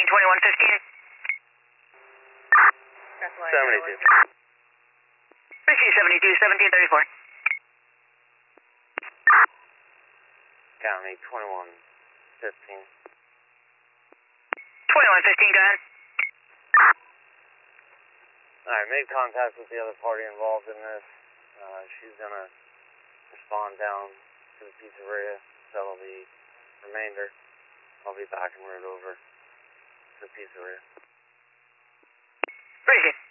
2115. 72. Whiskey 72, 1734. County 2115. 2115, go ahead. Alright, made contact with the other party involved in this. She's gonna respond down to the pizzeria, settle the remainder. I'll be back en route over to the pizzeria. Appreciate it.